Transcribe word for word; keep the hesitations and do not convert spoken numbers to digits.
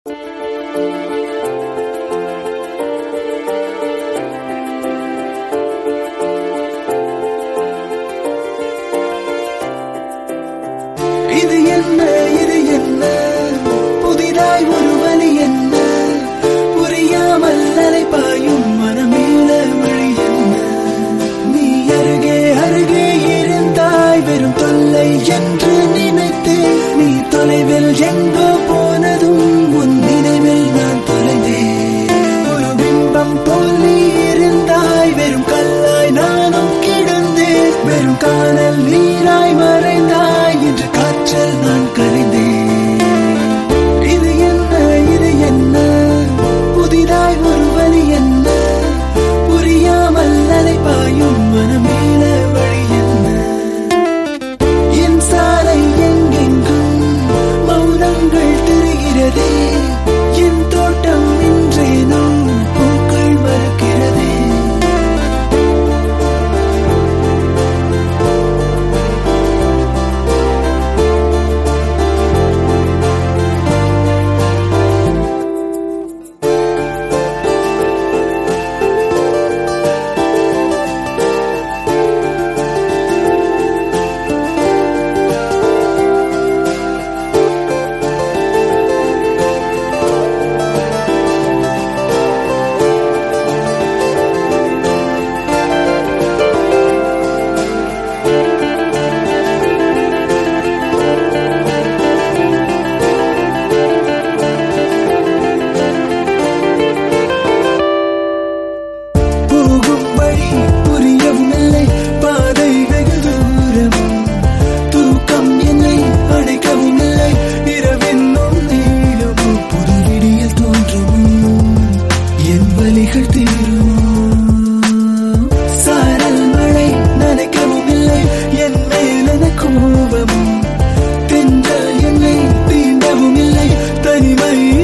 இது என்ன இது என்ன புதிதாய் ஒரு வழி என்ன புரியாமல் அலைப்பாயும் மனமேல வழி என்ன நீ அருகே அருகே இருந்தாய் வெறும் தொல்லை என்று நினைத்தேன் நீ தொலைவில் எங்கோ போனதும் உன் நினைவில் நான் தொலைந்தேன் ஒரு பிம்பம் போல் நீ இருந்தாய் வெறும் கல்லாய் நானும் கிடந்தேன் வெறும் காணல் நீராய் மறைந்தாய் என்று காற்றல் நான் கரைந்தேன் இது என்ன இது என்ன புதிதாய் ஒரு வழி என்ன புரியாமல் அலைப்பாயும் மனமேல வழி என்ன என் சாலை எங்கெங்கும் மௌனங்கள் தெரிகிறதே என் தோட்டம் நின்றேனோ பூக்கள் மறுக்கிறதே தனிமை